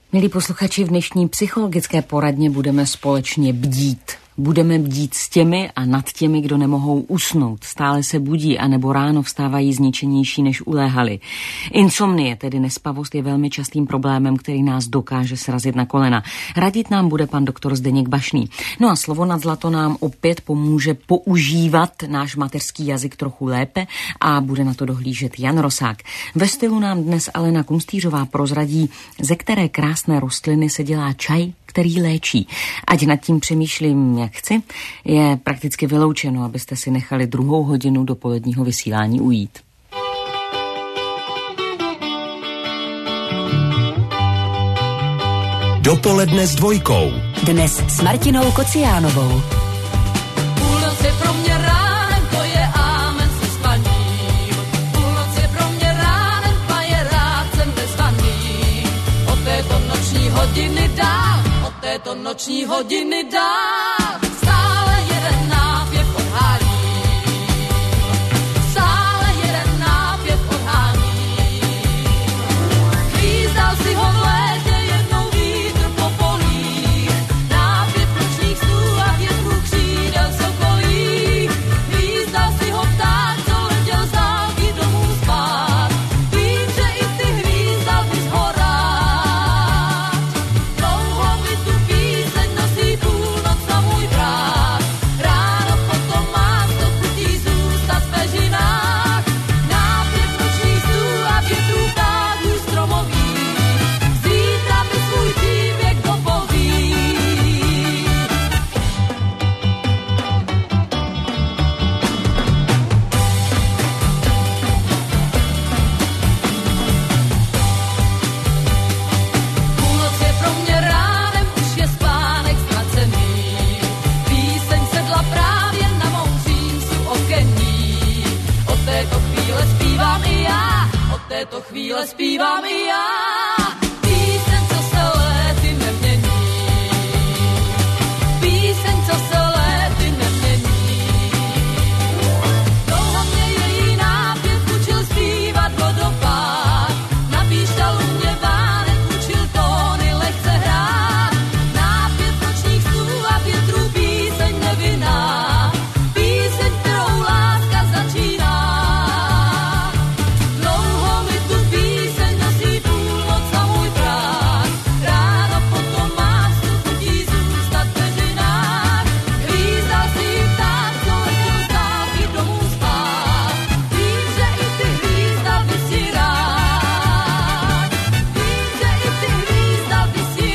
Milí posluchači, v dnešní psychologické poradně budeme společně bdít. Budeme bdít s těmi a nad těmi, kdo nemohou usnout, stále se budí anebo ráno vstávají zničenější, než uléhali. Insomnie, tedy nespavost, je velmi častým problémem, který nás dokáže srazit na kolena. Radit nám bude pan doktor Zdeněk Bašný. No a slovo nad zlato nám opět pomůže používat náš mateřský jazyk trochu lépe a bude na to dohlížet Jan Rosák. Ve stylu nám dnes Alena Kunstýřová prozradí, ze které krásné rostliny se dělá čaj, který léčí. Ať nad tím přemýšlím, jak chci, je prakticky vyloučeno, abyste si nechali 2. hodinu dopoledního vysílání ujít. Dopoledne s Dvojkou. Dnes s Martinou Kociánovou. Půlnoc je pro mě ránem, to je ámen se spaním. Půlnoc je pro mě ránem, a je rád jsem bezvaný. Od této noční hodiny dál, od této noční hodiny dál. Stále jeden nápěv odhání. Stále jeden nápěv odhání. Chvízdal si ho v létě, jednou vítr po polích. Nápěv nočních snů a větrů křídel sokolí. Chvízdal si ho pták, co letěl z dálky domů spát. Vím, že i ty hvízdal bys ho rád. Dlouho mi tu píseň nosí půlnoc na můj brát. Ráno potom mám to chutí zůstat v peřinách. Nápěv nočních snů a větrů ptáků stromových. Zítra mi svůj příběh dopoví. Půlnoc je pro mě ránem, už je spánek ztracený. Píseň sedla právě na mou římsu okenní. Od této chvíle zpívám i já, od této chvíle zpívám i já. Píseň, co se léty nemění. Píseň, co se léty nemění. Dlouho mě její nápěv učil zpívat vodopád. Na píšťalu mě vánek učil tóny lehce hrát. Nápěv nočních snů a větrů píseň nevinná. Píseň, kterou láska začíná. Dlouho mi tu píseň nosí půlnoc na můj brát. Ráno potom mám s chutí zůstat v peřinách. Hvízdal si pták, co letěl z dálky domů spát. Vím, že i ty hvízdal by si rád. Vím, že i ty hvízdal by si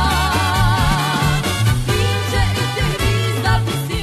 rád. Vím, že i ty hvízdal by si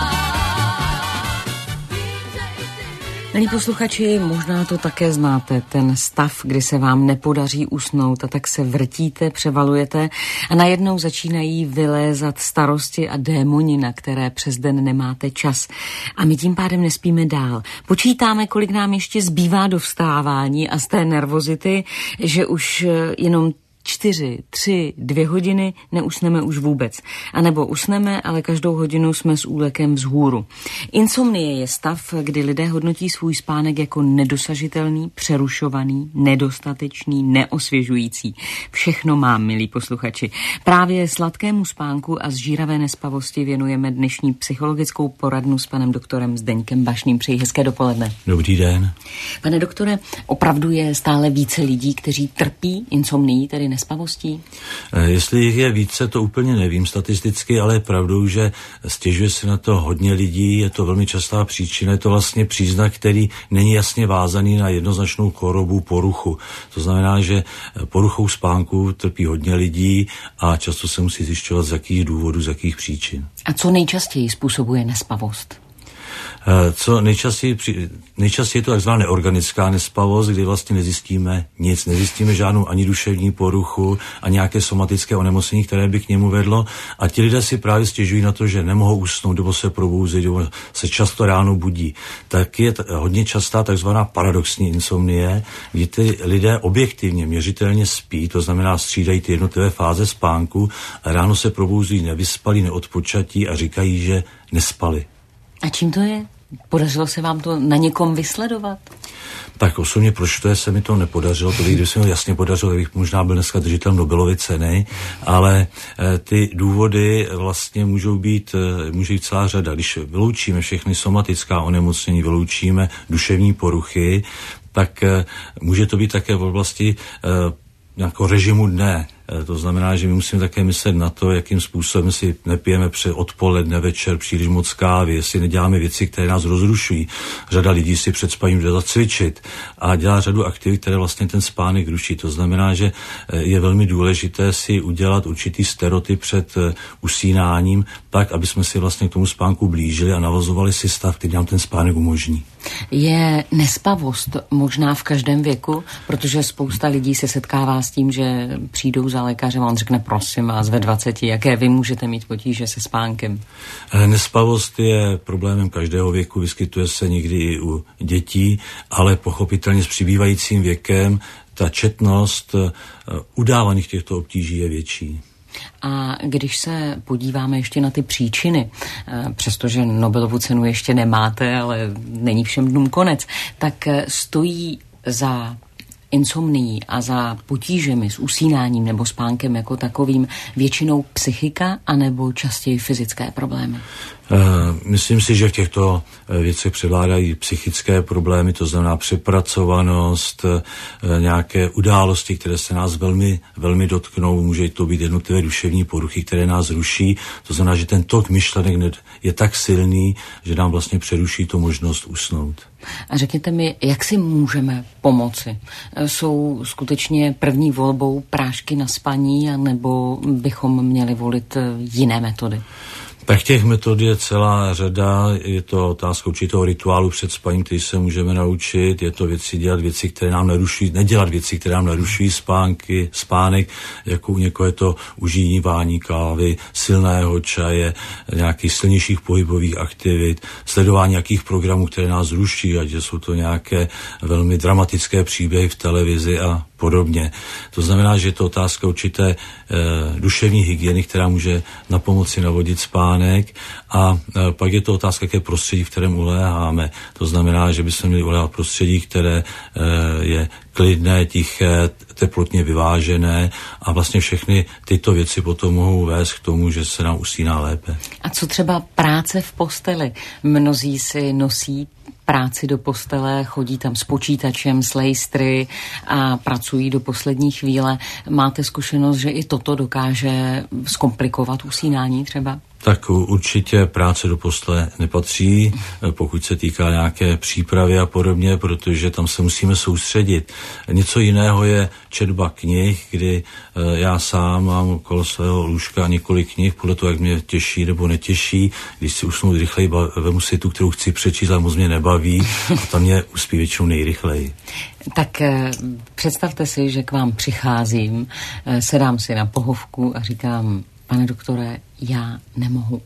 rád. Vím, že i ty hvízdal. Milí posluchači, možná to také znáte, ten stav, kdy se vám nepodaří usnout a tak se vrtíte, převalujete a najednou začínají vylézat starosti a démoni, na které přes den nemáte čas. A my tím pádem nespíme dál. Počítáme, kolik nám ještě zbývá do vstávání a z té nervozity, že už jenom 4, 3, 2 hodiny neusneme už vůbec. A nebo usneme, ale každou hodinu jsme s úlekem vzhůru. Insomnie je stav, kdy lidé hodnotí svůj spánek jako nedosažitelný, přerušovaný, nedostatečný, neosvěžující. Všechno mám, milí posluchači. Právě sladkému spánku a zžíravé nespavosti věnujeme dnešní psychologickou poradnu s panem doktorem Zdeňkem Bašným. Přeji hezké dopoledne. Dobrý den. Pane doktore, opravdu je stále více lidí, kteří trpí insomnií, tedy nespavostí? Jestli jich je více, to úplně nevím statisticky, ale je pravdou, že stěžuje se na to hodně lidí, je to velmi častá příčina, je to vlastně příznak, který není jasně vázaný na jednoznačnou chorobu, poruchu. To znamená, že poruchou spánku trpí hodně lidí a často se musí zjišťovat, z jakých důvodů, z jakých příčin. A co nejčastěji způsobuje nespavost? Co nejčastěji je to takzvaná neorganická nespavost, kdy vlastně nezjistíme nic, nezjistíme žádnou ani duševní poruchu a nějaké somatické onemocnění, které by k němu vedlo. A ti lidé si právě stěžují na to, že nemohou usnout, nebo se probouzet, nebo se často ráno budí. Tak je hodně častá takzvaná paradoxní insomnie, kdy ty lidé objektivně, měřitelně spí, to znamená střídají ty jednotlivé fáze spánku a ráno se probouzují nevyspalí, neodpočatí a říkají, že nespali. A čím to je? Podařilo se vám to na někom vysledovat? Tak osobně proč to se mi to nepodařilo, to kdyby se mi jasně podařilo, bych možná byl dneska držitel Nobelovy ceny, ale ty důvody vlastně může být celá řada. Když vyloučíme všechny somatická onemocnění, vyloučíme duševní poruchy, tak může to být také v oblasti nějakého režimu dne. To znamená, že my musíme také myslet na to, jakým způsobem si nepijeme odpoledne, večer příliš moc kávy, jestli neděláme věci, které nás rozrušují. Řada lidí si před spaním jde zacvičit a dělá řadu aktivit, které vlastně ten spánek ruší. To znamená, že je velmi důležité si udělat určitý stereotyp před usínáním, tak, aby jsme si vlastně k tomu spánku blížili a navazovali si stav, který nám ten spánek umožní. Je nespavost možná v každém věku, protože spousta lidí se setkává s tím, že přijdou za lékařem a on řekne, prosím vás, ve 20, jaké vy můžete mít potíže se spánkem? Nespavost je problémem každého věku, vyskytuje se někdy i u dětí, ale pochopitelně s přibývajícím věkem ta četnost udávaných těchto obtíží je větší. A když se podíváme ještě na ty příčiny, přestože Nobelovu cenu ještě nemáte, ale není všem dnům konec, tak stojí za insomnií a za potížemi s usínáním nebo spánkem jako takovým většinou psychika anebo častěji fyzické problémy? Myslím si, že v těchto věcech převládají psychické problémy, to znamená přepracovanost, nějaké události, které se nás velmi, velmi dotknou, může to být jednotlivé duševní poruchy, které nás ruší, to znamená, že ten tok myšlenek je tak silný, že nám vlastně přeruší tu možnost usnout. A řekněte mi, jak si můžeme pomoci? Jsou skutečně první volbou prášky na spaní, anebo bychom měli volit jiné metody? Tak těch metod je celá řada, je to otázka určitého rituálu před spaním, který se můžeme naučit, je to dělat věci, které nám narušují, nedělat věci, které nám narušují spánek, jako u někoho je to užívání kávy, silného čaje, nějakých silnějších pohybových aktivit, sledování nějakých programů, které nás ruší, ať jsou to nějaké velmi dramatické příběhy v televizi a podobně. To znamená, že je to otázka určité duševní hygieny, která může na pomoci navodit spánek a pak je to otázka, jaké prostředí, v kterém uléháme. To znamená, že bychom měli uléhat prostředí, které je klidné, tiché, teplotně vyvážené a vlastně všechny tyto věci potom mohou vést k tomu, že se nám usíná lépe. A co třeba práce v posteli? Mnozí si nosí práci do postele, chodí tam s počítačem, s lejstry a pracují do poslední chvíle. Máte zkušenost, že i toto dokáže zkomplikovat usínání třeba? Tak určitě práce do postele nepatří, pokud se týká nějaké přípravy a podobně, protože tam se musíme soustředit. Něco jiného je četba knih, kdy já sám mám okolo svého lůžka několik knih, podle toho, jak mě těší nebo netěší. Když si usnout rychleji, vemu si tu, kterou chci přečíst, ale moc mě nebaví a tam mě uspí většinou nejrychleji. Tak představte si, že k vám přicházím, sedám si na pohovku a říkám, pane doktore, já nemohu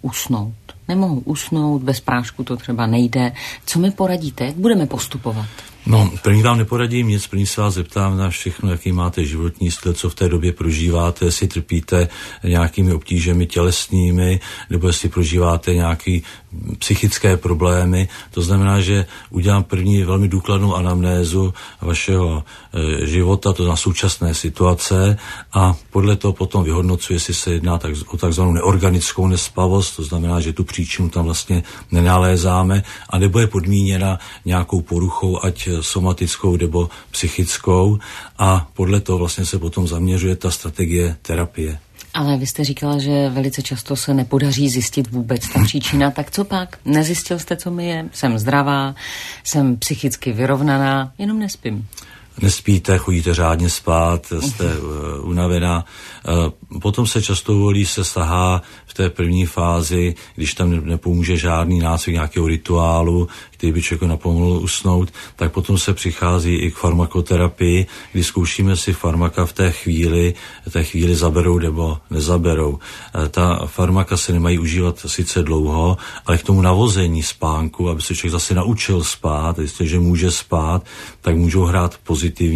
usnout, bez prášku to třeba nejde. Co mi poradíte, jak budeme postupovat? No, první vám neporadím nic, první se vás zeptám na všechno, jaký máte životní styl, co v té době prožíváte, jestli trpíte nějakými obtížemi tělesnými, nebo jestli prožíváte nějaké psychické problémy. To znamená, že udělám první velmi důkladnou anamnézu vašeho života, to na současné situace a podle toho potom vyhodnocuji, jestli se jedná o takzvanou neorganickou nespavost, to znamená, že tu příčinu tam vlastně nenalézáme, a nebo je podmíněna nějakou poruchou, ať somatickou nebo psychickou, a podle toho vlastně se potom zaměřuje ta strategie terapie. Ale vy jste říkala, že velice často se nepodaří zjistit vůbec ta příčina, tak co pak? Nezjistil jste, co mi je? Jsem zdravá, jsem psychicky vyrovnaná, jenom nespím. Nespíte, chodíte řádně spát, jste unavená. Potom se často volí, se sahá v té první fázi, když tam nepomůže žádný nácvik nějakého rituálu, který by člověku napomohl usnout, tak potom se přichází i k farmakoterapii, kdy zkoušíme si farmaka v té chvíli zaberou nebo nezaberou. Ta farmaka se nemají užívat sice dlouho, ale k tomu navození spánku, aby se člověk zase naučil spát, jestliže může spát, tak můžou hrát pozitivní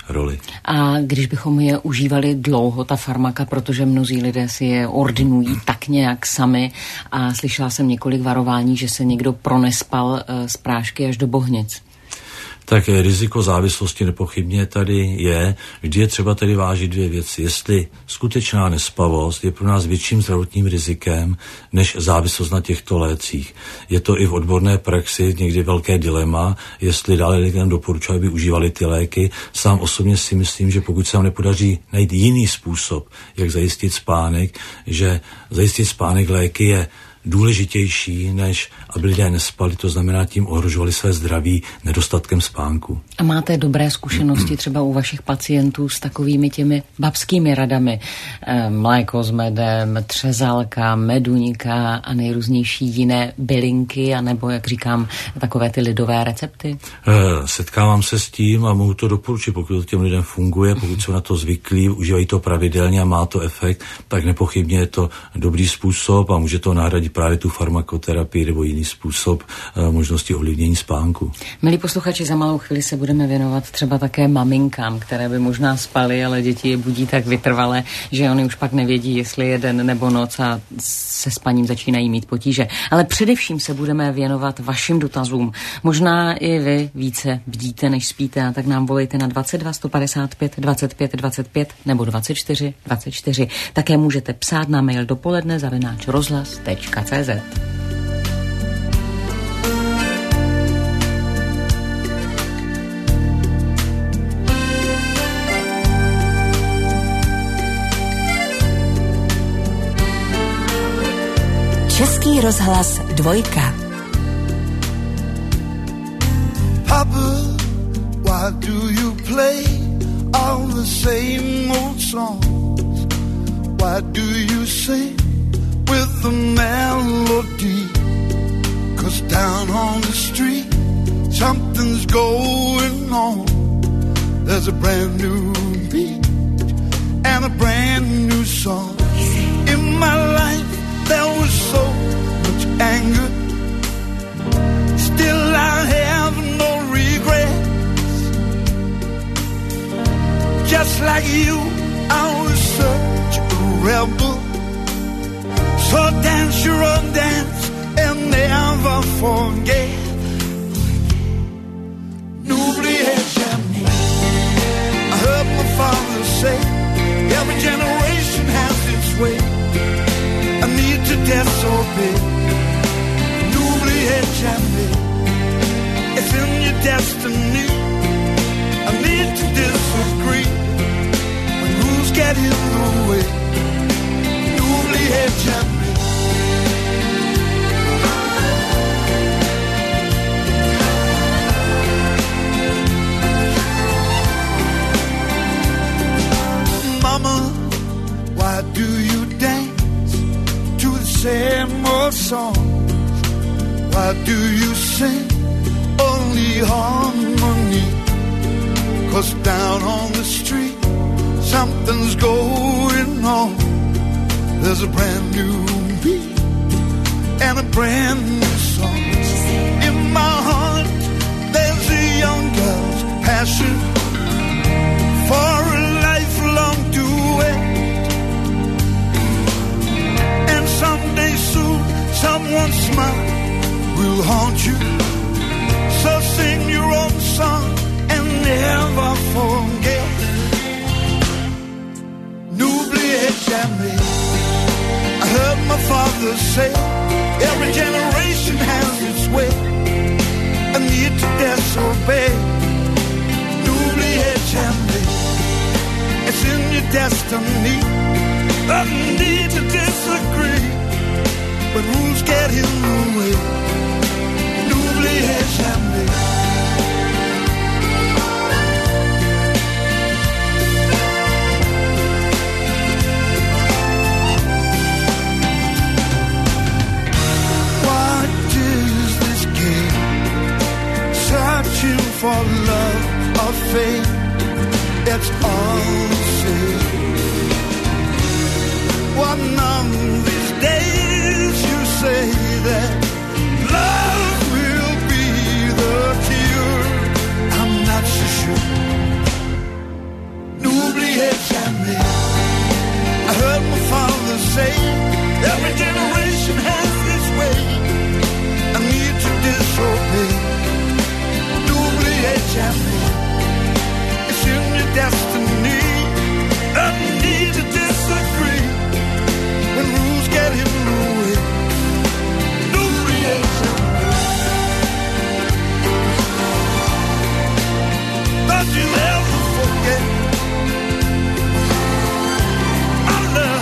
roli. A když bychom je užívali dlouho, ta farmaka, protože mnozí lidé si je ordinují tak nějak sami a slyšela jsem několik varování, že se někdo pronespal z prášky až do Bohnic. Tak riziko závislosti nepochybně tady je. Vždy je třeba tedy vážit dvě věci. Jestli skutečná nespavost je pro nás větším zdravotním rizikem než závislost na těchto lécích. Je to i v odborné praxi někdy velké dilema, jestli dále lidem doporučuji, aby užívali ty léky. Sám osobně si myslím, že pokud se nám nepodaří najít jiný způsob, jak zajistit spánek, že zajistit spánek léky je důležitější, než aby lidé nespali, to znamená tím ohrožovali své zdraví nedostatkem spánku. A máte dobré zkušenosti třeba u vašich pacientů s takovými těmi babskými radami? Mléko s medem, třezalka, meduňka a nejrůznější jiné bylinky, anebo, jak říkám, takové ty lidové recepty? Setkávám se s tím a mohu to doporučit, pokud to těm lidem funguje, pokud jsou na to zvyklí, užívají to pravidelně a má to efekt, tak nepochybně je to dobrý způsob a může to nahradit právě tu farmakoterapii nebo jiný způsob možnosti ovlivnění spánku. Milí posluchači, za malou chvíli se budeme věnovat třeba také maminkám, které by možná spaly, ale děti je budí tak vytrvale, že oni už pak nevědí, jestli je den nebo noc a se spaním začínají mít potíže. Ale především se budeme věnovat vašim dotazům. Možná i vy více bdíte, než spíte, a tak nám volejte na 22 155 25 25 nebo 24 24. Také můžete psát na mail dopoledne@rozhlas.cz. Český rozhlas 2. Papa, why do you play all the same old songs? Why do you sing with the melody? 'Cause down on the street something's going on. There's a brand new beat and a brand new song. In my life there was so much anger, still I have no regrets. Just like you, I was such a rebel. So dance your own dance and never forget. N'oubliez jamais. I heard my father say, every generation has its way. I need to disobey. N'oubliez jamais. It's in your destiny. I need to disagree when rules get in the way. N'oubliez jamais. Mama, why do you dance to the same old songs? Why do you sing only harmony? 'Cause down on the street something's going on. There's a brand new beat and a brand new song. In my heart there's a young girl's passion for a lifelong duet. And someday soon someone's smile will haunt you. So sing your own song and never forget. N'oubliez jamais. I heard my father say, every generation has its way. I need to disobey. N'oubliez jamais. It's in your destiny. I need to disagree when rules get in the way. N'oubliez jamais. What is this game? Searching for love or fate. It's all the same. One of these days you say that love will be champagne. It's in your destiny. I need to disagree when rules get in the way. No reaction. Don't you ever forget our love.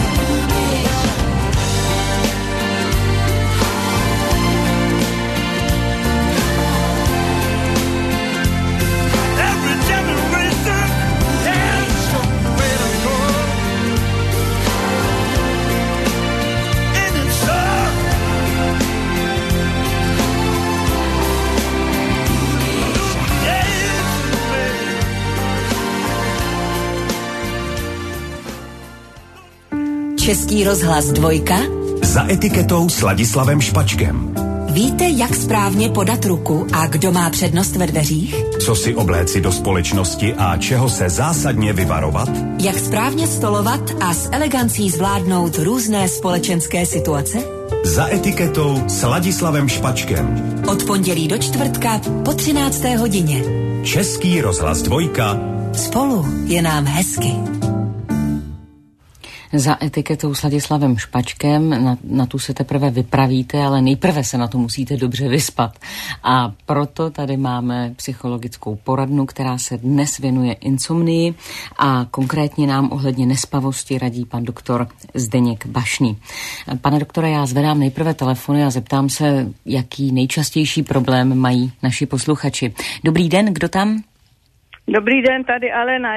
Every generation has some way to go. And it's hard. Český rozhlas Dvojka. Za etiketou s Ladislavem Špačkem. Víte, jak správně podat ruku a kdo má přednost ve dveřích? Co si obléci do společnosti a čeho se zásadně vyvarovat? Jak správně stolovat a s elegancí zvládnout různé společenské situace? Za etiketou s Ladislavem Špačkem. Od pondělí do čtvrtka po 13. hodině. Český rozhlas Dvojka. Spolu je nám hezky. Za etiketou s Ladislavem Špačkem, na tu se teprve vypravíte, ale nejprve se na to musíte dobře vyspat. A proto tady máme psychologickou poradnu, která se dnes věnuje insomnii a konkrétně nám ohledně nespavosti radí pan doktor Zdeněk Bašný. Pane doktore, já zvedám nejprve telefony a zeptám se, jaký nejčastější problém mají naši posluchači. Dobrý den, kdo tam? Dobrý den, tady Alena.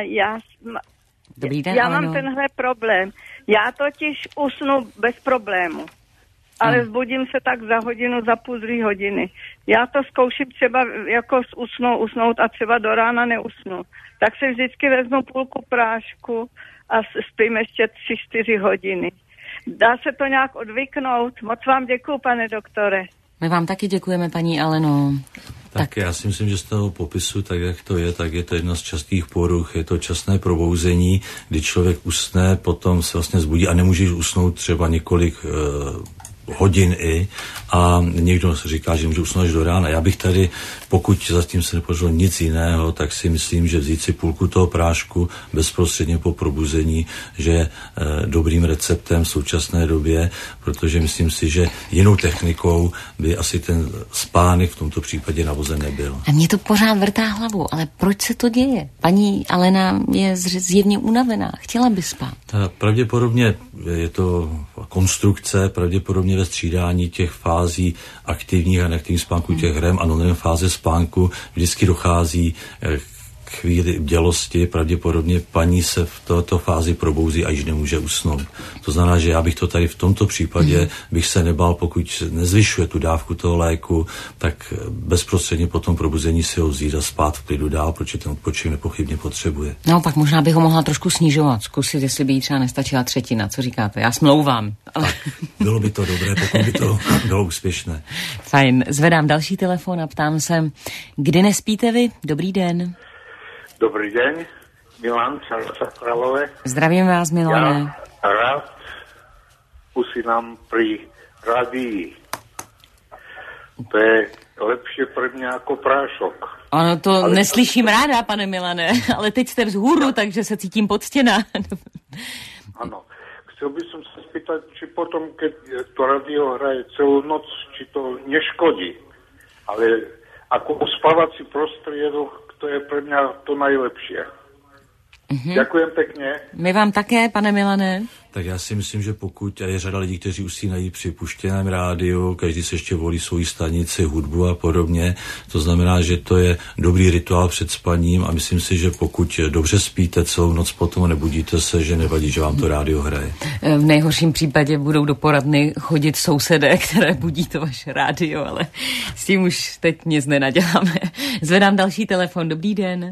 Dobrý den, já Aleno. mám tenhle problém. Já totiž usnu bez problému, ale zbudím se tak za hodinu, za půl hodiny. Já to zkouším třeba jako usnout a třeba do rána neusnu. Tak si vždycky vezmu půlku prášku a spím ještě 3-4 hodiny. Dá se to nějak odvyknout? Moc vám děkuju, pane doktore. My vám taky děkujeme, paní Aleno. Tak já si myslím, že z toho popisu, tak jak to je, tak je to jedna z častých poruch, je to časné probouzení, kdy člověk usne, potom se vlastně zbudí a nemůže usnout třeba několik hodin a někdo říká, že může usnout až do rána. Já bych tady, pokud zatím se nepodařilo nic jiného, tak si myslím, že vzít si půlku toho prášku bezprostředně po probuzení, že je dobrým receptem v současné době, protože myslím si, že jinou technikou by asi ten spánek v tomto případě navozen nebyl. A mě to pořád vrtá hlavu, ale proč se to děje? Paní Alena je zjevně unavená, chtěla by spát. Pravděpodobně je to konstrukce, pravděpodobně ve střídání těch fází aktivních a neaktivních spánku, těch REM a non-REM fáze spánku vždycky dochází k chvíli bdělosti, pravděpodobně paní se v této fázi probouzí a již nemůže usnout. To znamená, že já bych to tady v tomto případě bych se nebál, pokud nezvyšuje tu dávku toho léku, tak bezprostředně po tom probuzení si ho vzít a spát v klidu dál, protože ten odpočinek nepochybně potřebuje. No, pak možná bych ho mohla trošku snižovat, zkusit, jestli by jí třeba nestačila třetina. Co říkáte? Já smlouvám. Ale... Tak, bylo by to dobré, pokud by to bylo úspěšné. Fajn. Zvedám další telefon a ptám se, kdy nespíte vy? Dobrý den. Dobrý den, Milan, Čarca Králové. Zdravím vás, Milane. Já rád usínám při radii. To je lepší pro mě jako prášok. Ano, to ale neslyším ráda, pane Milane, ale teď jste vzhůru, takže se cítím poctěna. Ano. Chcel by som sa spýtať, či potom, keď to radio hraje celú noc, či to neškodí. Ale ako uspávací prostriedok, to je pre mňa to najlepšie. Ďakujem pekne. My vám také, pane Milane. Tak já si myslím, že pokud, a je řada lidí, kteří usínají při puštěném rádiu, každý se ještě volí svoji stanici, hudbu a podobně, to znamená, že to je dobrý rituál před spaním a myslím si, že pokud dobře spíte celou noc potom a nebudíte se, že nevadí, že vám to rádio hraje. V nejhorším případě budou do poradny chodit sousedé, které budí to vaše rádio, ale s tím už teď nic nenaděláme. Zvedám další telefon. Dobrý den.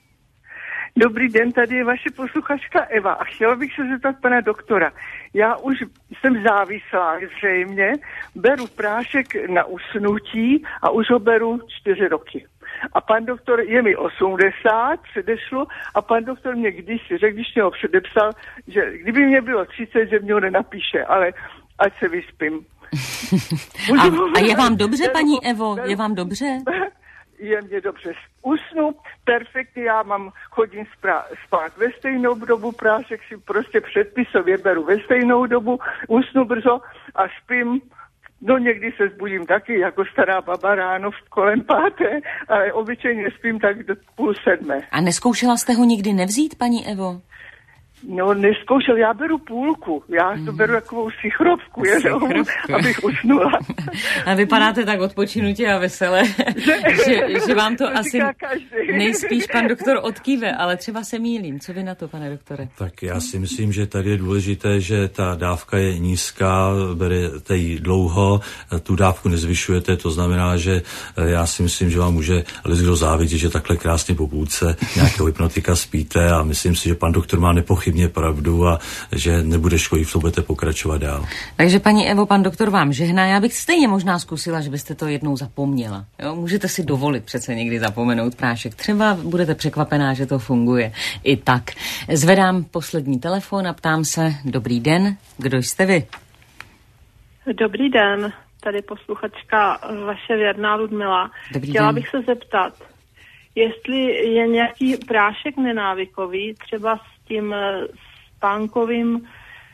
Dobrý den, tady je vaše posluchačka Eva a chtěla bych se zeptat pana doktora. Já už jsem závislá zřejmě, beru prášek na usnutí a už ho beru 4 roky. A pan doktor, je mi 80, předešlo, a pan doktor mě řekl, když mě ho předepsal, že kdyby mě bylo 30, že mě ho nenapíše, ale ať se vyspím. A je vám dobře, paní Evo? Je vám dobře? je mě dobře, usnu, perfektně, chodím spát ve stejnou dobu, prášek si prostě předpisově beru ve stejnou dobu, usnu brzo a spím. No někdy se zbudím taky, jako stará baba ráno kolem 5, ale obyčejně spím tak do 6:30. A neskoušela jste ho nikdy nevzít, paní Evo? No, neskoušel, já beru půlku, já to beru takovou sichrovku, jenom, abych usnula. A vypadáte tak odpočinutě a vesele, že vám to asi nejspíš pan doktor odkýve, ale třeba se mýlím. Co vy na to, pane doktore? Tak já si myslím, že tady je důležité, že ta dávka je nízká, berete ji dlouho, tu dávku nezvyšujete, to znamená, že já si myslím, že vám může lidskdo závidět, že takhle krásně po půlce nějakého hypnotika spíte a myslím si, že pan doktor má nepochybně pravdu a že nebude škodit, v tom budete pokračovat dál. Takže paní Evo, pan doktor vám žehná. Já bych stejně možná zkusila, že byste to jednou zapomněla. Jo? Můžete si dovolit přece někdy zapomenout prášek. Třeba budete překvapená, že to funguje i tak. Zvedám poslední telefon a ptám se, dobrý den, kdo jste vy? Dobrý den, tady posluchačka vaše věrná Ludmila. Chtěla bych se zeptat, jestli je nějaký prášek nenávykový, třeba s tím spánkovým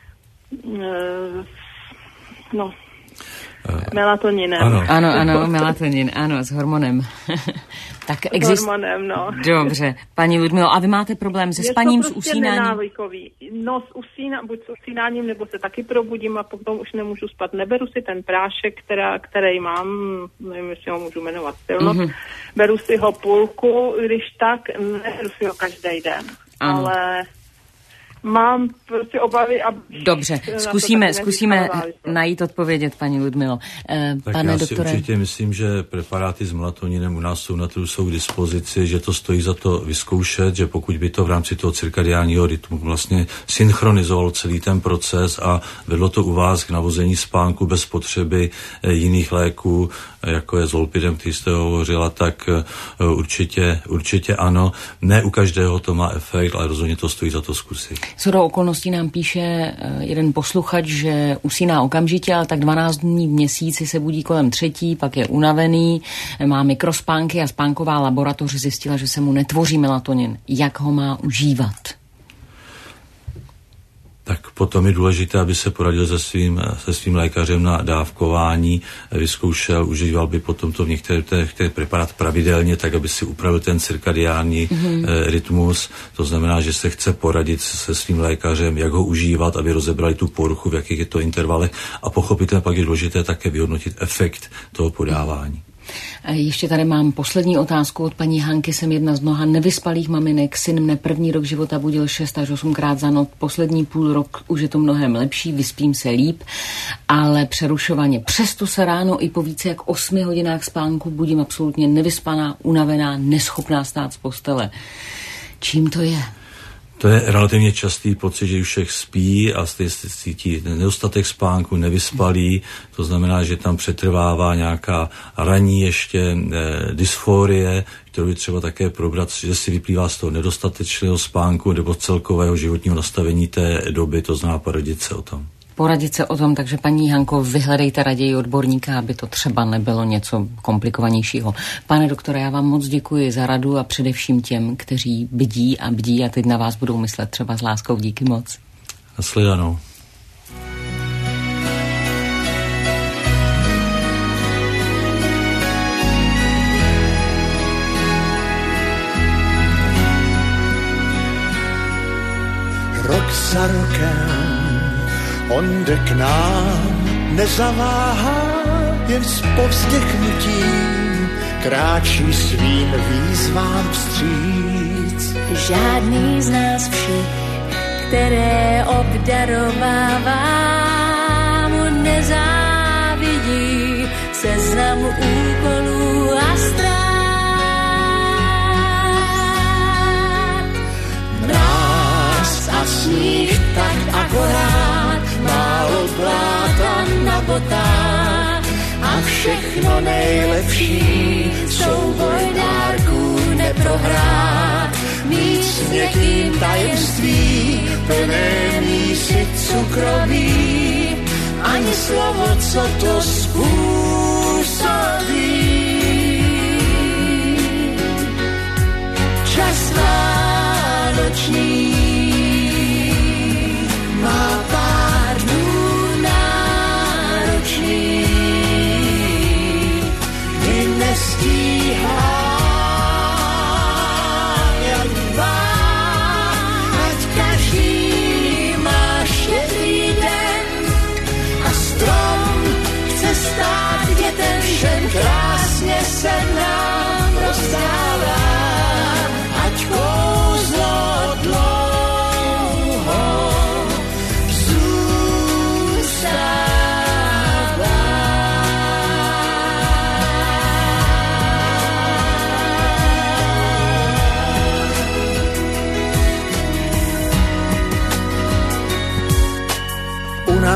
melatoninem. Ano, melatonin, ano, s hormonem. Tak hormonem, no. Dobře, paní Ludmilo, a vy máte problém se spaním, s usínáním? Je to prostě nenávykový. No, buď s usínáním, nebo se taky probudím a potom už nemůžu spát. Neberu si ten prášek, který mám, nevím, jestli ho můžu jmenovat silno. Beru si ho půlku, když tak, neberu si ho každý den. Ano. Ale mám prostě obavy. Dobře, zkusíme najít odpovědět, paní Ludmilo. Tak pane já doktore... si určitě myslím, že preparáty s melatoninem u nás jsou k dispozici, že to stojí za to vyzkoušet, že pokud by to v rámci toho cirkadiálního rytmu vlastně synchronizovalo celý ten proces a vedlo to u vás k navození spánku bez potřeby jiných léků, jako je Zolpidem, který jste hovořila, tak určitě ano. Ne u každého to má efekt, ale rozhodně to stojí za to zkusit. Shodou okolností nám píše jeden posluchač, že usíná okamžitě, ale tak 12 dní v měsíci se budí kolem 3, pak je unavený, má mikrospánky a spánková laboratoř zjistila, že se mu netvoří melatonin. Jak ho má užívat? Tak potom je důležité, aby se poradil se svým lékařem na dávkování, vyzkoušel, užíval by potom to v některých preparát pravidelně, tak aby si upravil ten cirkadiální rytmus. To znamená, že se chce poradit se svým lékařem, jak ho užívat, aby rozebrali tu poruchu, v jakých je to intervalech a pochopitelně pak je důležité také vyhodnotit efekt toho podávání. Ještě tady mám poslední otázku od paní Hanky. Jsem jedna z mnoha nevyspalých maminek. Syn mne první rok života budil 6 až 8krát za noc. Poslední půl rok už je to mnohem lepší, vyspím se líp, ale přerušovaně. Přesto se ráno i po více jak 8 hodinách spánku budím absolutně nevyspaná, unavená, neschopná stát z postele. Čím to je? To je relativně častý pocit, že už všech spí a cítí nedostatek spánku, nevyspalý, to znamená, že tam přetrvává nějaká ranní ještě dysforie, kterou je třeba také probrat, že si vyplývá z toho nedostatečného spánku nebo celkového životního nastavení té doby, to znamená poradit se o tom. Poradit se o tom, takže paní Hanko, vyhledejte raději odborníka, aby to třeba nebylo něco komplikovanějšího. Pane doktore, já vám moc děkuji za radu a především těm, kteří bdí a teď na vás budou myslet třeba s láskou. Díky moc. Nashledanou. Rok za rokem on jde k nám, nezaváhá, jen s povzdechnutím kráčí svým výzvám vstříc. Žádný z nás všech, které obdarovává, mu nezávidí seznam úkolů a ztrát. Mráz a sníh tak akorát, málo bláta na botách a všechno nejlepší, souboj dárků neprohrát. Mít s někým tajemství, plné mísy cukroví, ani slovo, co to způsobí.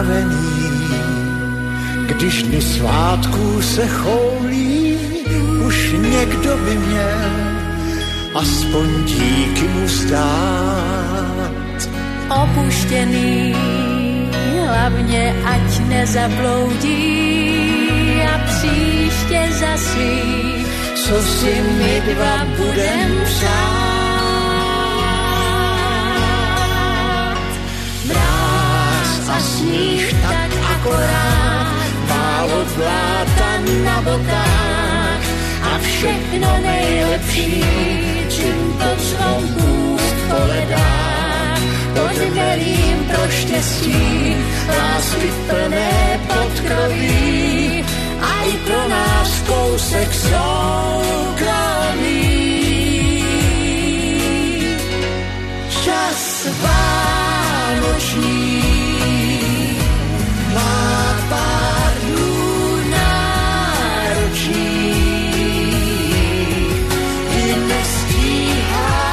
unavený, když dny svátků se choulí, už někdo by měl aspoň díky mu vzdát. Opuštěný, hlavně ať nezabloudí a příště zasví, co si my dva budem přát. Mráz a sníh tak akorát, málo bláta na bokách a všechno nejlepší, čím to zvonku v koledách. Podvelím pro štěstí, lásky plné podkroví a i pro nás kousek soukromí. Čas vánoční má pár dnů náročných, kdy nestíhá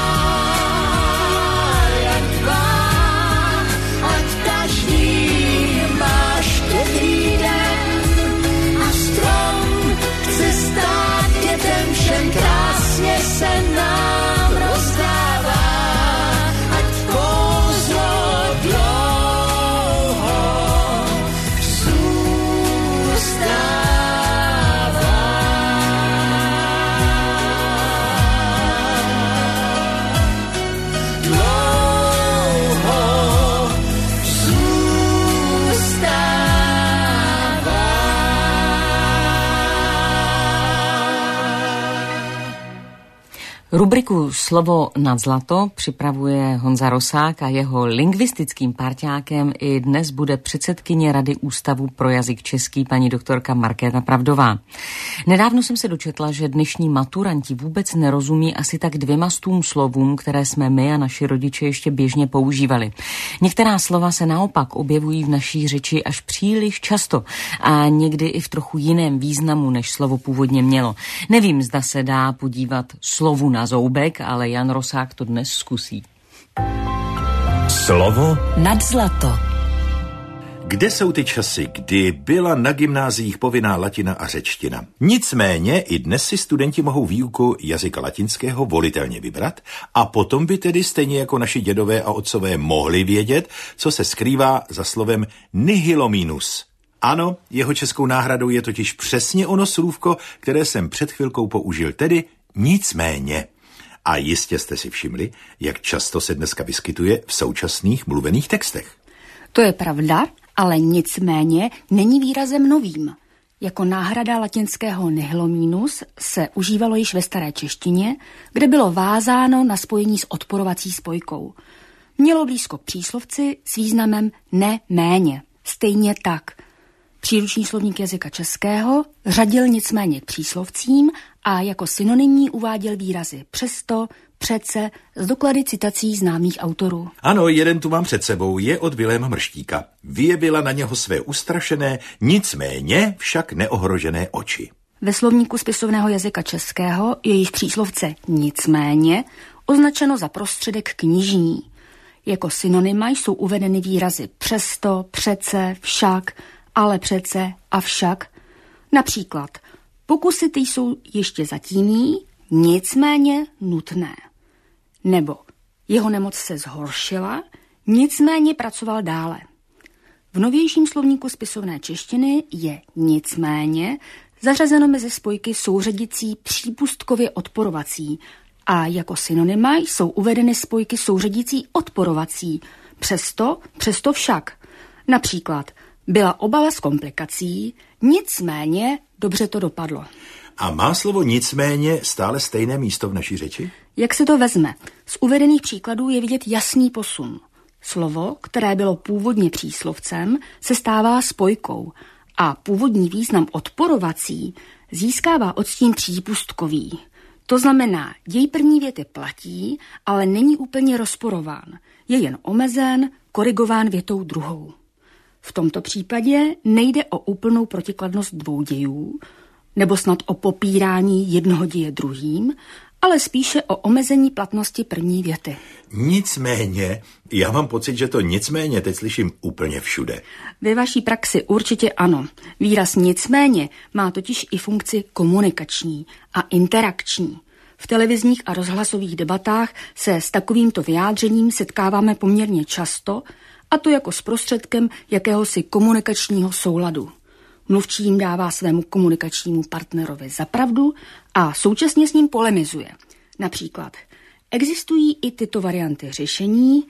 jak dva, ať každý má štědrý den a strom chce stát dětem všem, krásně se nám rozdává, ať kouzlo dlouho Rubriku Slovo nad zlato připravuje Honza Rosák a jeho lingvistickým parťákem i dnes bude předsedkyně Rady Ústavu pro jazyk český paní doktorka Markéta Pravdová. Nedávno jsem se dočetla, že dnešní maturanti vůbec nerozumí asi tak 200 slovům, které jsme my a naši rodiče ještě běžně používali. Některá slova se naopak objevují v naší řeči až příliš často a někdy i v trochu jiném významu, než slovo původně mělo. Nevím, zda se dá podívat slovu na zoubek, ale Jan Rosák to dnes zkusí. Slovo nad zlato. Kde jsou ty časy, kdy byla na gymnáziích povinná latina a řečtina? Nicméně i dnes si studenti mohou výuku jazyka latinského volitelně vybrat a potom by tedy stejně jako naši dědové a otcové mohli vědět, co se skrývá za slovem nihilominus. Ano, jeho českou náhradou je totiž přesně ono slůvko, které jsem před chvilkou použil, tedy nicméně. A jistě jste si všimli, jak často se dneska vyskytuje v současných mluvených textech. To je pravda, ale nicméně není výrazem novým. Jako náhrada latinského nihilominus se užívalo již ve staré češtině, kde bylo vázáno na spojení s odporovací spojkou. Mělo blízko k příslovci s významem ne méně. Stejně tak. Příruční slovník jazyka českého řadil nicméně k příslovcím a jako synonymní uváděl výrazy přesto, přece, z doklady citací známých autorů. Ano, jeden tu mám před sebou, je od Viléma Mrštíka. Vyjevila na něho své ustrašené, nicméně však neohrožené oči. Ve slovníku spisovného jazyka českého je již příslovce nicméně označeno za prostředek knižní. Jako synonyma jsou uvedeny výrazy přesto, přece, však, ale přece a však. Například pokusy ty jsou ještě zatímní, nicméně nutné. Nebo jeho nemoc se zhoršila, nicméně pracoval dále. V novějším slovníku spisovné češtiny je nicméně zařazeno mezi spojky souřadicí přípustkově odporovací a jako synonyma jsou uvedeny spojky souřadicí odporovací, přesto však. Například byla obava z komplikací, nicméně dobře to dopadlo. A má slovo nicméně stále stejné místo v naší řeči? Jak se to vezme? Z uvedených příkladů je vidět jasný posun. Slovo, které bylo původně příslovcem, se stává spojkou a původní význam odporovací získává odstín přípustkový. To znamená, děj první věty platí, ale není úplně rozporován. Je jen omezen, korigován větou druhou. V tomto případě nejde o úplnou protikladnost dvou dějů, nebo snad o popírání jednoho děje druhým, ale spíše o omezení platnosti první věty. Nicméně, já mám pocit, že to nicméně teď slyším úplně všude. Ve vaší praxi určitě ano. Výraz nicméně má totiž i funkci komunikační a interakční. V televizních a rozhlasových debatách se s takovýmto vyjádřením setkáváme poměrně často, a to jako s prostředkem jakéhosi komunikačního souladu. Mluvčí jim dává svému komunikačnímu partnerovi za pravdu a současně s ním polemizuje. Například, existují i tyto varianty řešení,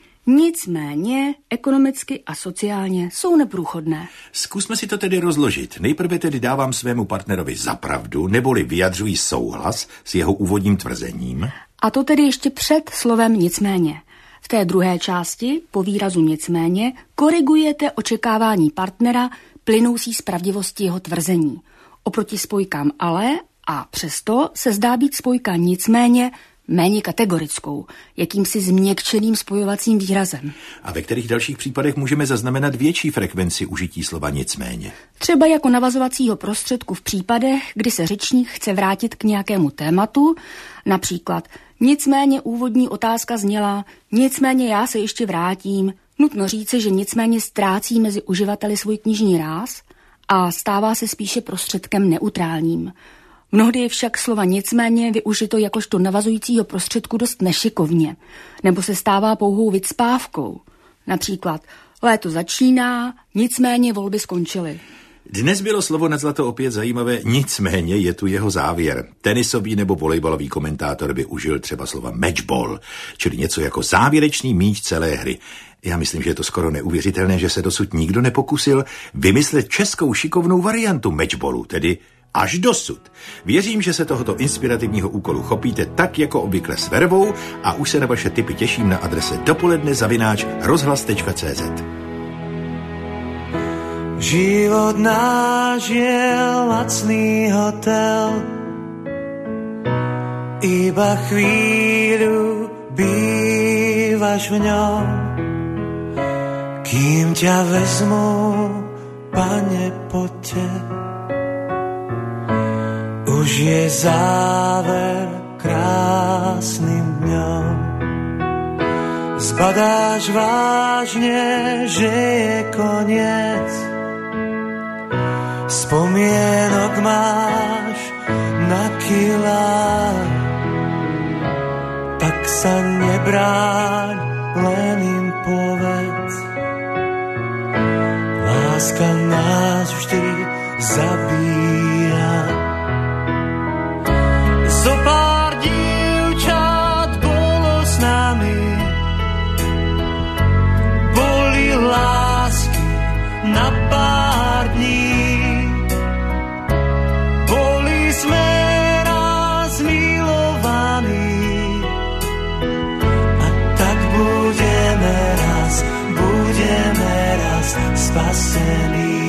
nicméně ekonomicky a sociálně jsou neprůchodné. Zkusme si to tedy rozložit. Nejprve tedy dávám svému partnerovi za pravdu, neboli vyjadřují souhlas s jeho úvodním tvrzením. A to tedy ještě před slovem nicméně. V té druhé části, po výrazu nicméně, korigujete očekávání partnera plynoucí z pravdivosti jeho tvrzení. Oproti spojkám ale a přesto se zdá být spojka nicméně méně kategorickou, jakýmsi změkčeným spojovacím výrazem. A ve kterých dalších případech můžeme zaznamenat větší frekvenci užití slova nicméně? Třeba jako navazovacího prostředku v případech, kdy se řečník chce vrátit k nějakému tématu, například nicméně úvodní otázka zněla, nicméně já se ještě vrátím. Nutno říci, že nicméně ztrácí mezi uživateli svůj knižní ráz a stává se spíše prostředkem neutrálním. Mnohdy je však slova nicméně využito jakožto navazujícího prostředku dost nešikovně, nebo se stává pouhou vycpávkou. Například léto začíná, nicméně volby skončily. Dnes bylo slovo nad zlato opět zajímavé, nicméně je tu jeho závěr. Tenisový nebo volejbalový komentátor by užil třeba slova matchball, čili něco jako závěrečný míč celé hry. Já myslím, že je to skoro neuvěřitelné, že se dosud nikdo nepokusil vymyslet českou šikovnou variantu matchballu, tedy až dosud. Věřím, že se tohoto inspirativního úkolu chopíte tak jako obvykle s vervou a už se na vaše tipy těším na adrese dopoledne@rozhlas.cz. Život náš je lacný hotel, iba chvíľu bývaš v ňom, kým ťa vezmu, Pane, poďte. Už je záver krásnym dňom. Zbadáš vážne, že je koniec. Spomienok máš na kilá. Tak sa nebráň, len im povedz. Láska nás vždy zabíja. Zopár dievčat bolo s nami, boli lásky na pár dní, boli sme raz milovaní a tak budeme raz spasení.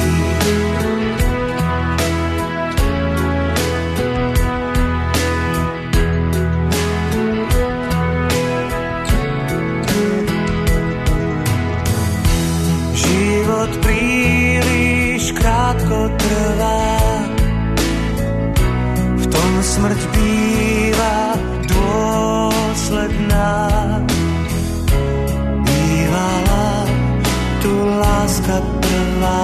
Príliš krátko trvá, v tom smrť býva dôsledná. Bývala tu láska prvá,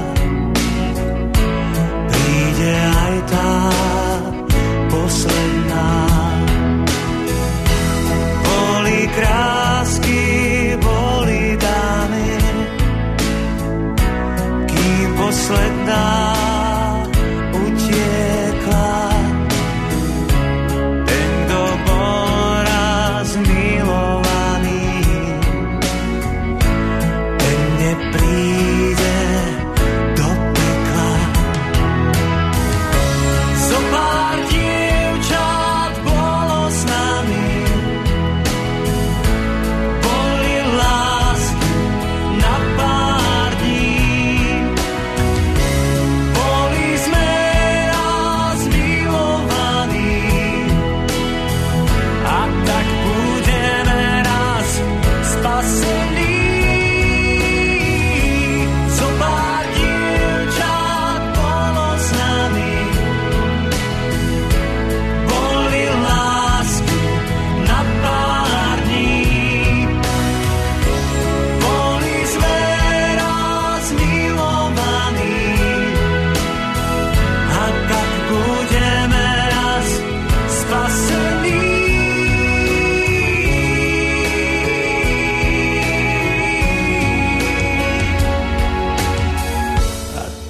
príde aj tá posledná. Boli krásky, boli dámy, posledná utiekla. Ten, kto bol raz milovaný, ten nepríde do pekla. Zopár dievčat bolo s nami, boli lásky na pár dní,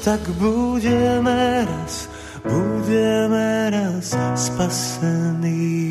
tak budeme raz spasení.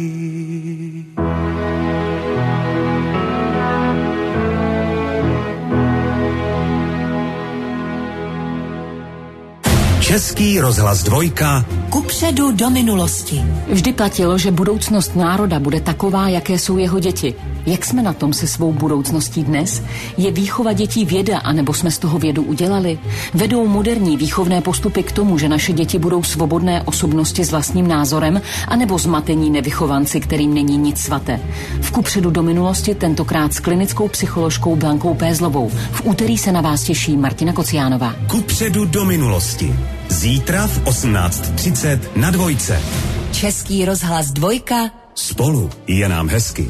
Český rozhlas 2. Kupředu do minulosti. Vždy platilo, že budoucnost národa bude taková, jaké jsou jeho děti. Jak jsme na tom se svou budoucností dnes? Je výchova dětí věda, anebo jsme z toho vědu udělali? Vedou moderní výchovné postupy k tomu, že naše děti budou svobodné osobnosti s vlastním názorem, anebo zmatení nevychovanci, kterým není nic svaté? V Kupředu do minulosti tentokrát s klinickou psycholožkou Blankou Pézlovou. V úterý se na vás těší Martina Kociánová. Kupředu do minulosti. Zítra v 18:30 na 2. Český rozhlas 2. Spolu je nám hezky.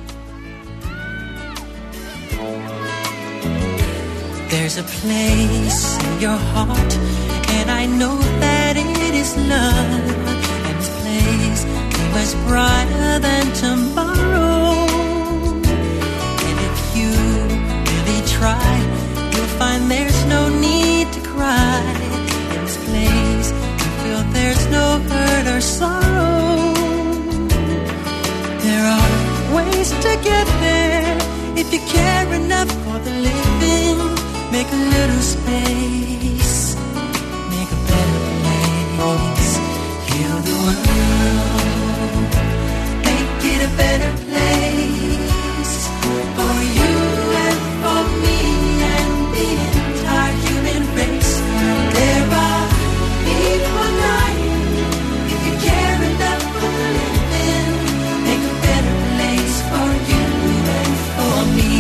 There's a place in your heart, and I know that it is love. And this place is much brighter than tomorrow. And if you really try, you'll find there's no need to cry. In this place, you feel there's no hurt or sorrow. There are ways to get there if you care enough for the living. Make a little space, make a better place. Heal the world, make it a better place. For you and for me and the entire human race. There are people dying. If you care enough for the living, make a better place for you and for me.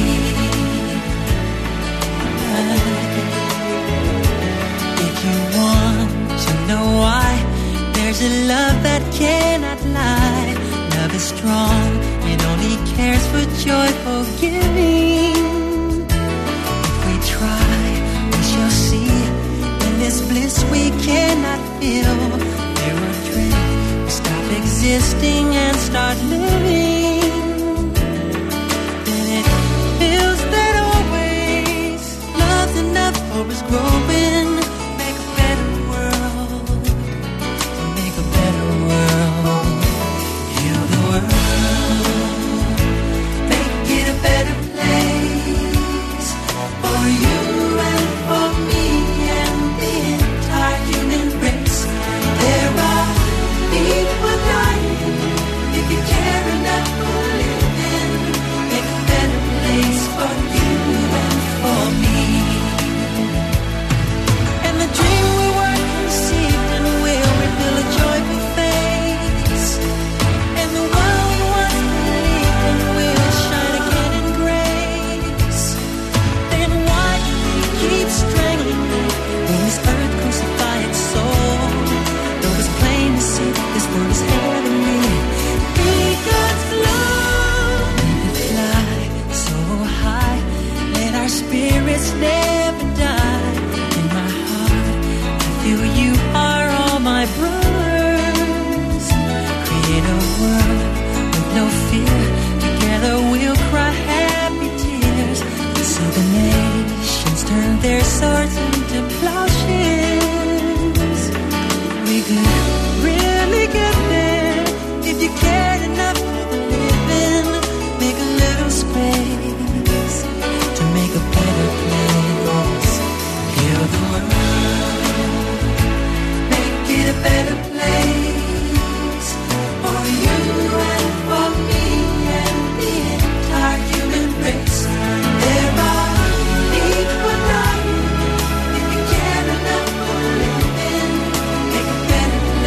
If you want to know why, there's a love that cannot lie. Love is strong, it only cares for joyful giving. If we try, we shall see. In this bliss we cannot feel. There are dreams, we stop existing and start living. Then it feels that always love's enough for us growing. Make a better world, make a better world. Heal the world, make it a better place. For you and for me and the entire human race. There are people dying. If you care enough for living, make a better place for you and for me. And the dream we were conceived in will reveal a joyful face. And the world we once believed in will shine again in grace. Then why do we keep strangling me when this earth crucify its soul? Though it's plain to see this world is heavenly. Be God's love. We can fly so high, let our spirits never die. In my heart, I feel you are all my brothers. Create a world with no fear. Together we'll cry happy tears. So the nations turn their swords into plowshares. We could really get there if you cared enough for the living. Make a little space to make a better place. Heal the world, make it a better place. For you and for me and the entire human race. There are people dying. If you care enough for living, make a better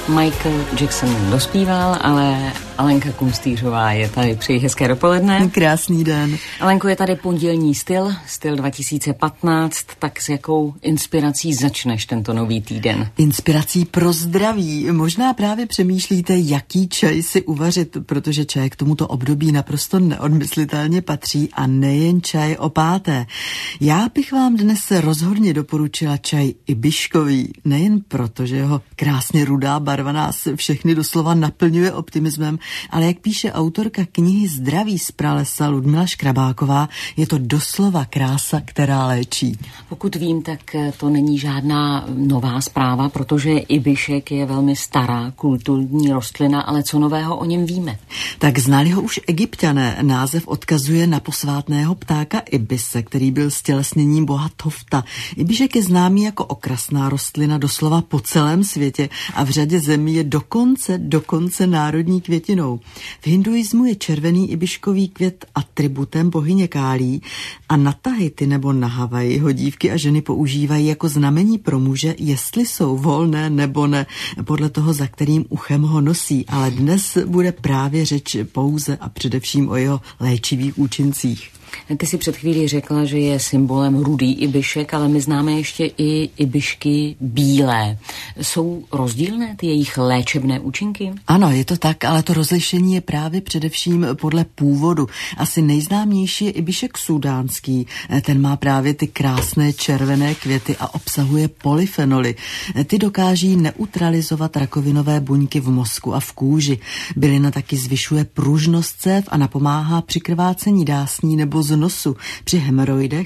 Michael Jackson dospíval, ale Alenka Kunstýřová je tady. Přeji hezké dopoledne. Krásný den. Alenko, je tady pondělní styl 2015, tak s jakou inspirací začneš tento nový týden? Inspirací pro zdraví. Možná právě přemýšlíte, jaký čaj si uvařit, protože čaj k tomuto období naprosto neodmyslitelně patří a nejen čaj opáté. Já bych vám dnes rozhodně doporučila čaj ibiškový, nejen proto, že jeho krásně rudá barva nás všechny doslova naplňuje optimismem, ale jak píše autorka knihy Zdraví z pralesa Ludmila Škrabáková, je to doslova krása, která léčí. Pokud vím, tak to není žádná nová zpráva, protože ibišek je velmi stará kulturní rostlina, ale co nového o něm víme? Tak znali ho už Egypťané. Název odkazuje na posvátného ptáka ibise, který byl stělesněním boha Tofta. Ibišek je známý jako okrasná rostlina doslova po celém světě a v řadě zemí je dokonce národní květinou. V hinduismu je červený ibiškový květ atributem bohyně Kálí a na Tahiti nebo na Havaji ho dívky a ženy používají jako znamení pro muže, jestli jsou volné nebo ne, podle toho, za kterým uchem ho nosí. Ale dnes bude právě řeč pouze a především o jeho léčivých účincích. Ty si před chvílí řekla, že je symbolem rudý ibišek, ale my známe ještě i ibišky bílé. Jsou rozdílné ty jejich léčebné účinky? Ano, je to tak, ale to rozlišení je právě především podle původu. Asi nejznámější je ibišek sudánský. Ten má právě ty krásné červené květy a obsahuje polyfenoly. Ty dokáží neutralizovat rakovinové buňky v mozku a v kůži. Bylina taky zvyšuje pružnost cév a napomáhá při krvácení dásní nebo z nosu při hemoroidech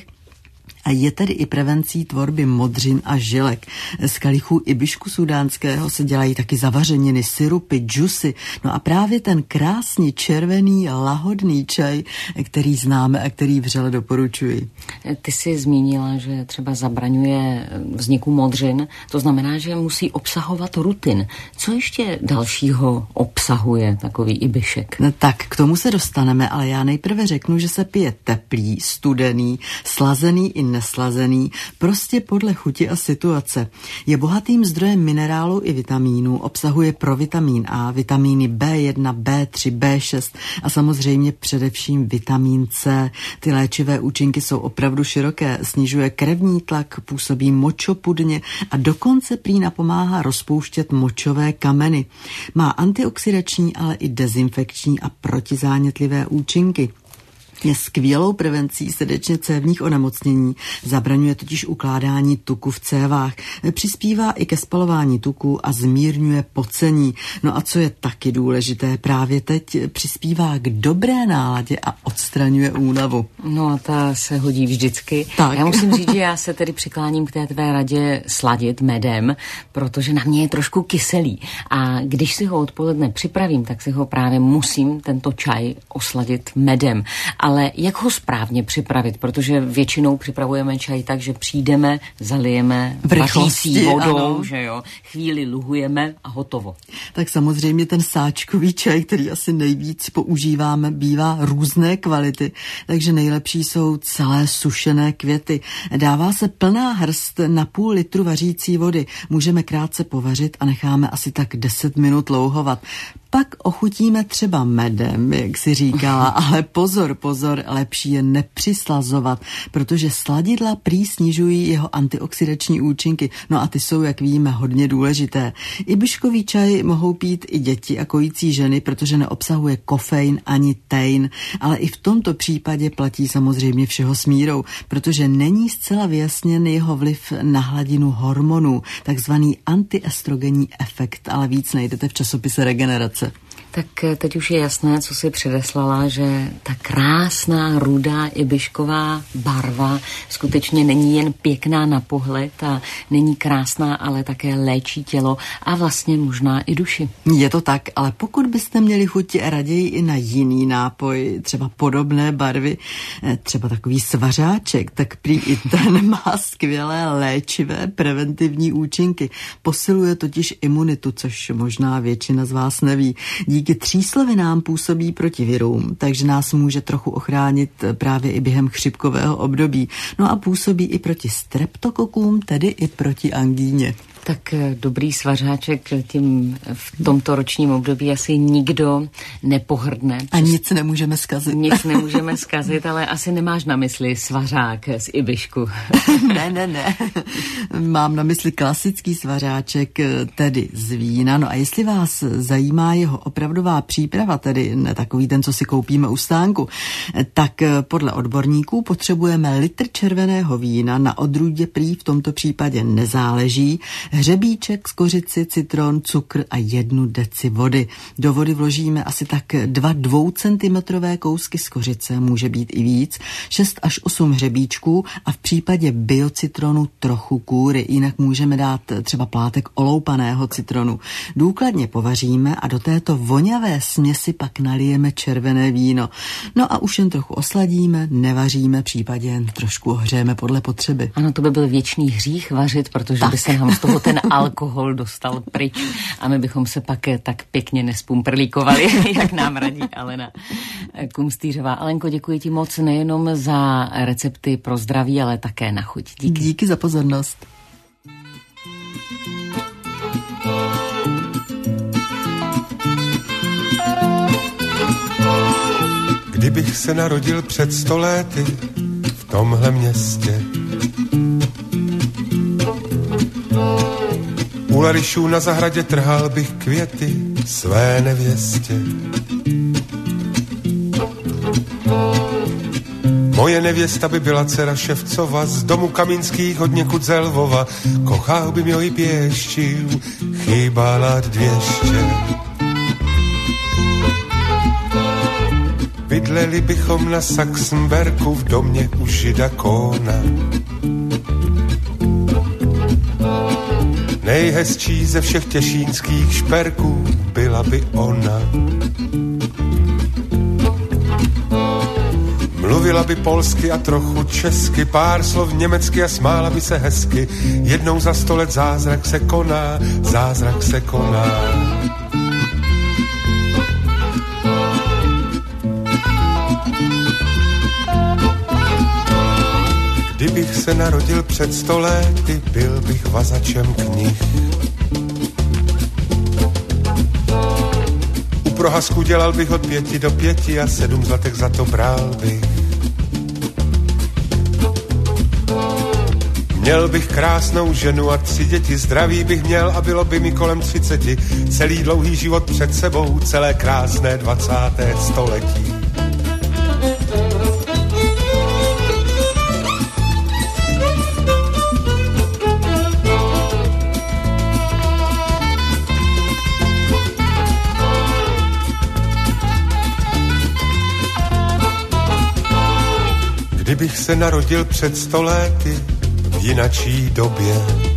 a je tedy i prevencí tvorby modřin a žilek. Z kalichů ibišku sudánského se dělají taky zavařeniny, syrupy, džusy. No a právě ten krásně červený, lahodný čaj, který známe a který vřele doporučuji. Ty jsi zmínila, že třeba zabraňuje vzniku modřin, to znamená, že musí obsahovat rutin. Co ještě dalšího obsahuje takový ibišek? No tak, k tomu se dostaneme, ale já nejprve řeknu, že se pije teplý, studený, slazený i neslazený, prostě podle chuti a situace. Je bohatým zdrojem minerálů i vitamínů, obsahuje provitamin A, vitamíny B1, B3, B6 a samozřejmě především vitamin C. Ty léčivé účinky jsou opravdu široké, snižuje krevní tlak, působí močopudně a dokonce prý napomáhá rozpouštět močové kameny. Má antioxidační, ale i dezinfekční a protizánětlivé účinky. Je skvělou prevencí srdečně cévních onemocnění, zabraňuje totiž ukládání tuku v cévách, přispívá i ke spalování tuku a zmírňuje pocení. No a co je taky důležité, právě teď přispívá k dobré náladě a odstraňuje únavu. No a ta se hodí vždycky. Tak. Já musím říct, že já se tedy přikláním k té tvé radě sladit medem, protože na mě je trošku kyselý. A když si ho odpoledne připravím, tak si ho právě musím, tento čaj, osladit medem. Ale jak ho správně připravit? Protože většinou připravujeme čaj tak, že přijdeme, zalijeme vařící vodou, ano. Že jo, chvíli luhujeme a hotovo. Tak samozřejmě ten sáčkový čaj, který asi nejvíc používáme, bývá různé kvality, takže nejlepší jsou celé sušené květy. Dává se plná hrst na půl litru vařící vody. Můžeme krátce povařit a necháme asi tak 10 minut louhovat. Pak ochutíme třeba medem, jak si říkala, ale pozor, lepší je nepřislazovat, protože sladidla prý snižují jeho antioxidační účinky, no a ty jsou, jak víme, hodně důležité. Ibiškový čaj mohou pít i děti a kojící ženy, protože neobsahuje kofein ani tein, ale i v tomto případě platí samozřejmě všeho s mírou, protože není zcela vyjasněn jeho vliv na hladinu hormonů, takzvaný antiestrogenní efekt, ale víc najdete v časopise Regenerace. Tak teď už je jasné, co si předeslala, že ta krásná rudá ibišková barva skutečně není jen pěkná na pohled a není krásná, ale také léčí tělo a vlastně možná i duši. Je to tak, ale pokud byste měli chuť raději i na jiný nápoj, třeba podobné barvy, třeba takový svařáček, tak prý i ten má skvělé léčivé preventivní účinky. Posiluje totiž imunitu, což možná většina z vás neví. Díky tříslovinám působí proti virům, takže nás může trochu ochránit právě i během chřipkového období. No a působí i proti streptokokům, tedy i proti angíně. Tak dobrý svařáček tím v tomto ročním období asi nikdo nepohrdne. A nic nemůžeme zkazit. Nic nemůžeme zkazit, ale asi nemáš na mysli svařák z Ibišku. Ne. Mám na mysli klasický svařáček, tedy z vína. No a jestli vás zajímá jeho opravdová příprava, tedy ne takový ten, co si koupíme u stánku, tak podle odborníků potřebujeme litr červeného vína, na odrůdě prý v tomto případě nezáleží, hřebíček, skořici, citron, cukr a 1 deci vody. Do vody vložíme asi tak 2 dvoucentimetrové kousky skořice, může být i víc, 6 až 8 hřebíčků a v případě biocitronu trochu kůry, jinak můžeme dát třeba plátek oloupaného citronu. Důkladně povaříme a do této voňavé směsi pak nalijeme červené víno. No a už jen trochu osladíme, nevaříme, případně jen trošku ohřejeme podle potřeby. Ano, to by byl věčný hřích vařit, protože by se nám z toho ten alkohol dostal pryč a my bychom se pak tak pěkně nespumprlíkovali, jak nám radí Alena Kumstýřová. Alenko, děkuji ti moc nejenom za recepty pro zdraví, ale také na chuť. Díky. Díky za pozornost. Kdybych se narodil před 100 lety v tomhle městě, u larišů na zahradě trhal bych květy své nevěstě. Moje nevěsta by byla dcera Ševcova, z domu Kamínských od někud ze Lvova. Kochal by mě i pěštil, chýbala 200. Bydleli bychom na Saxenberku v domě u žida Kóna. Nejhezčí ze všech těšínských šperků byla by ona. Mluvila by polsky a trochu česky, pár slov německy a smála by se hezky. Jednou za 100 let zázrak se koná, zázrak se koná. Kdybych se narodil před 100 lety, byl bych vazačem knih. U prohazku dělal bych od 5 do 5 a 7 zlatek za to bral bych. Měl bych krásnou ženu a 3 děti, zdraví bych měl a bylo by mi kolem 30. Celý dlouhý život před sebou, celé krásné 20. století. Kdybych se narodil před 100 lety v jinačí době.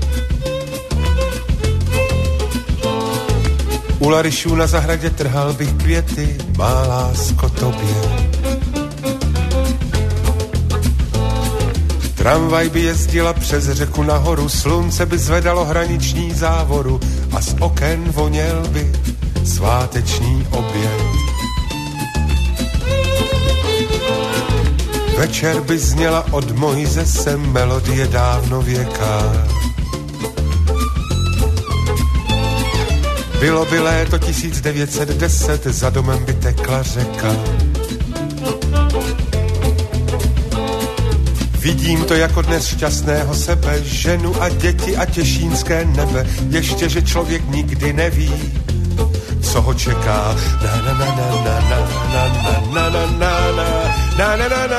U larišů na zahradě trhal bych květy, má lásko tobě. Tramvaj by jezdila přes řeku nahoru, slunce by zvedalo hraniční závoru a z oken voněl by sváteční oběd. Večer by zněla od Mojzese melodie dávnověká. Bylo by léto 1910, za domem by tekla řeka. Vidím to jako dnes šťastného sebe, ženu a děti a těšínské nebe. Ještě, že člověk nikdy neví, co ho čeká. Na na na na na na na na na na na na na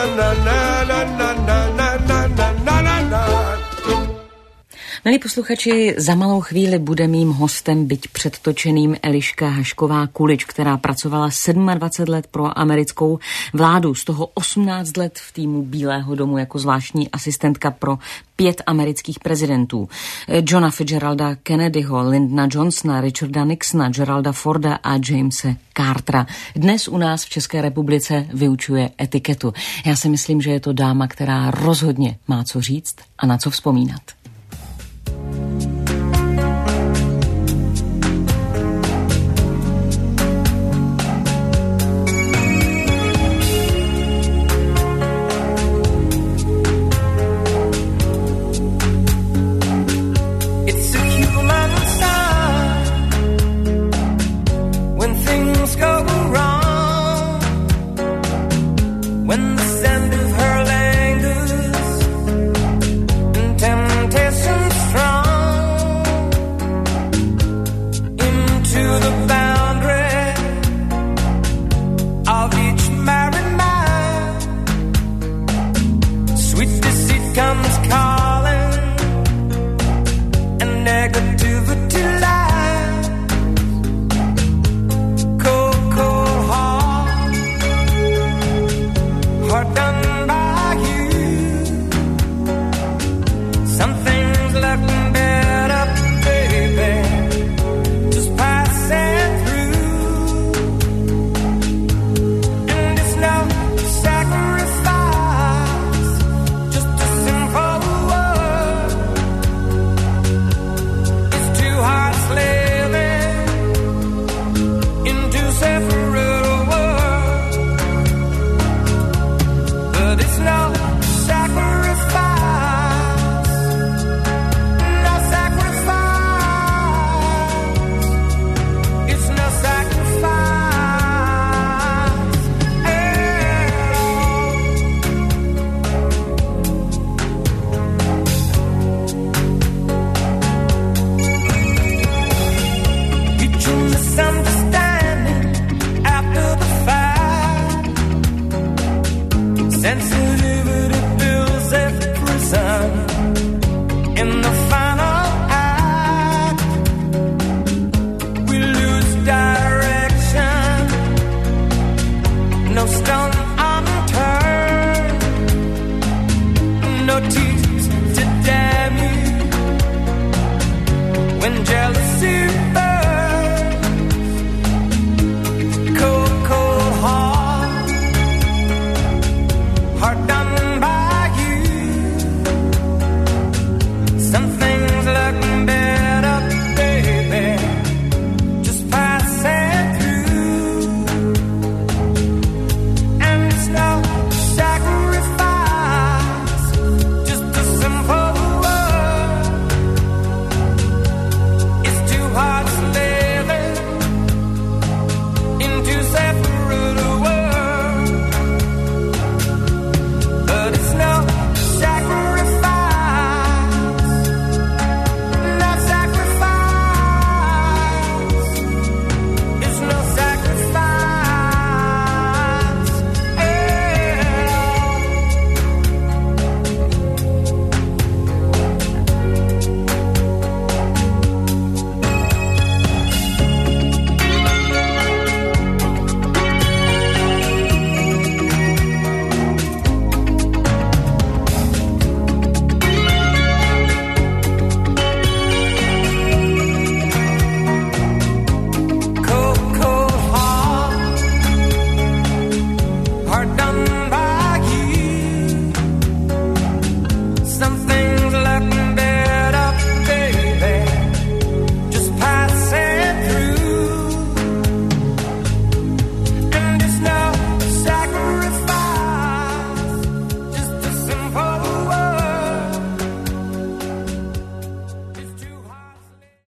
na na na na. Milí posluchači, za malou chvíli bude mým hostem, byť předtočeným, Eliška Hašková-Kulič, která pracovala 27 let pro americkou vládu, z toho 18 let v týmu Bílého domu jako zvláštní asistentka pro 5 amerických prezidentů. Johna Fitzgeralda Kennedyho, Lyndona Johnsona, Richarda Nixona, Geralda Forda a Jamese Cartera. Dnes u nás v České republice vyučuje etiketu. Já si myslím, že je to dáma, která rozhodně má co říct a na co vzpomínat.